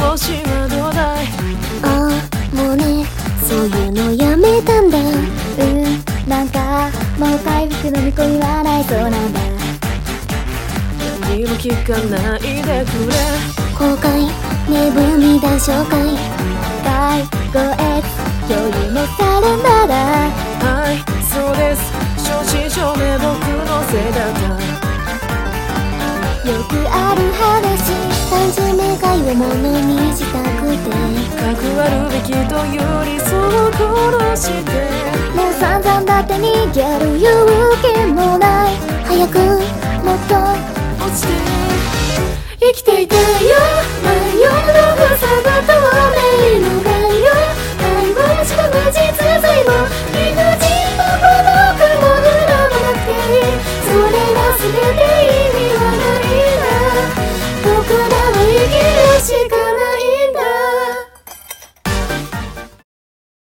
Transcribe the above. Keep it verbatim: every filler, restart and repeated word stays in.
調子はどうだい？ ああもうねそういうのやめたんだ。うんなんかもう回復の見込みはないそうなんだ。 何も聞かないでくれ。 後悔ねぶみ談紹介介護へ共有もされならはいそうです、正真正銘僕のせいだった。 よくある話単純願いをものにしたくてかくあるべきという理想を殺してもう散々だって逃げる勇気もない。早くもっと落ちて生きていたいよ真夜のふさが透明の概要愛をしか無実在も命も孤独も恨まなくていい。それが全て意味はないな。僕らは生きるしかない。